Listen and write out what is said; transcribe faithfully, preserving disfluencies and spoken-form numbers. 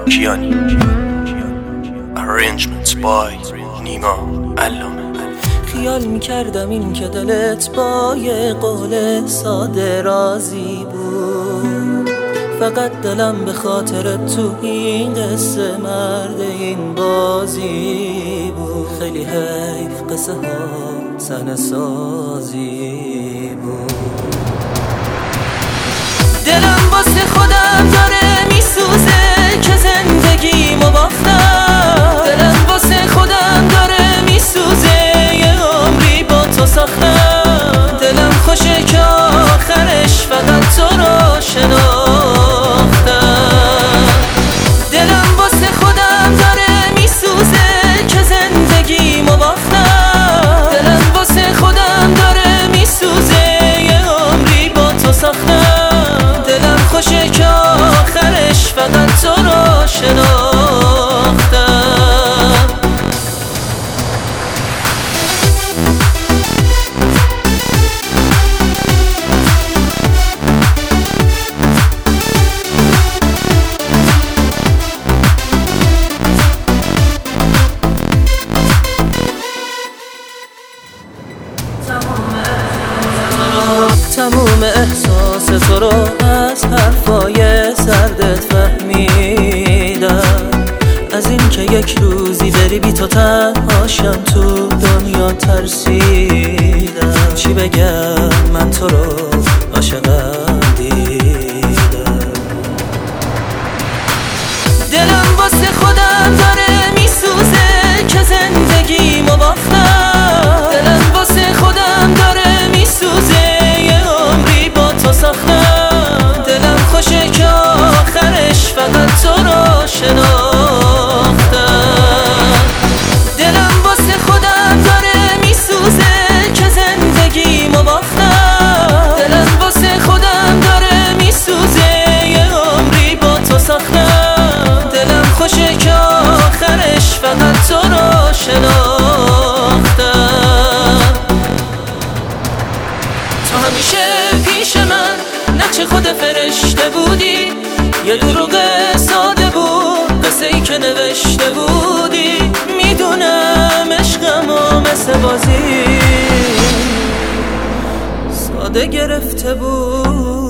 کیانی. Arrangements by نیما علامه. خیال میکردم این که دلت با یه قول ساده راضی بود، فقط دلم به خاطر تو این قصه مرد این بازی بود. خیلی حیف قصه ها صحنه سازی بود. دلم واسه خودم داره میسوزه که زندگیمو باختم. دلم واسه خودم داره میسوزه یه عمری با تو ساختم. دلم خوشه که آخرش فقط تو رو شناختم. دلم واسه خودم داره میسوزه که زندگیمو باختم. دلم واسه خودم داره میسوزه یه عمری با تو ساختم. دلم خوشه که آخرش فقط تو رو شناختم. تموم احساس تو رو از حرفای سردت فهمیدم. از این که یک روزی بری بی تو تنهاشم تو دنیا ترسیدم. چی بگم من تو رو عاشقم دیدم. دلم واسه خودم داره میسوزه که زندگیمو باختم. دلم واسه خودم داره میسوزه ساختم. دلم خوشه که آخرش فقط تو رو شناختم. دلم واسه خودم داره میسوزه که زندگیمو باختم. دلم واسه خودم داره میسوزه یه عمری با تو ساختم. دلم خوشه که آخرش فقط تو رو شناختم. تو همیشه پیش من نقش خود فرشته بودی، یه دروغ ساده بود قصه ای که نوشته بودی. میدونم عشقم و مثل بازی ساده گرفته بود.